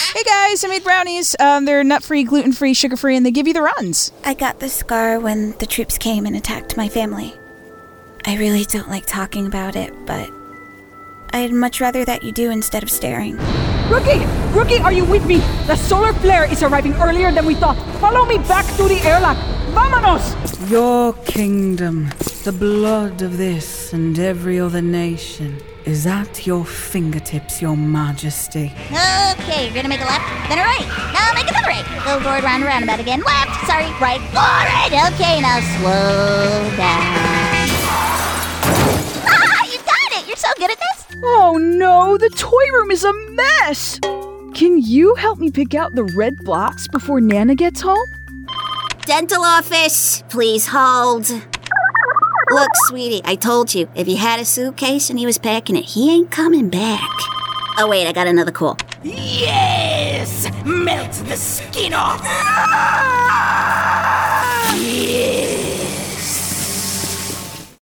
Hey guys, I made brownies. They're nut-free, gluten-free, sugar-free, and they give you the runs. I got the scar when the troops came and attacked my family. I really don't like talking about it, but I'd much rather that you do instead of staring. Rookie, are you with me? The solar flare is arriving earlier than we thought. Follow me back to the airlock. Vámonos! Your kingdom, the blood of this and every other nation, is at your fingertips, your majesty. Okay, you're gonna make a left, then a right. Now make another right. Go forward, round, roundabout again. Left, sorry, right, forward. Okay, now slow down. You got it! You're so good at this. Oh no, the toy room is a mess! Can you help me pick out the red blocks before Nana gets home? Dental office, please hold. Look, sweetie, I told you, if he had a suitcase and he was packing it, he ain't coming back. Oh, wait, I got another call. Yes! Melt the skin off!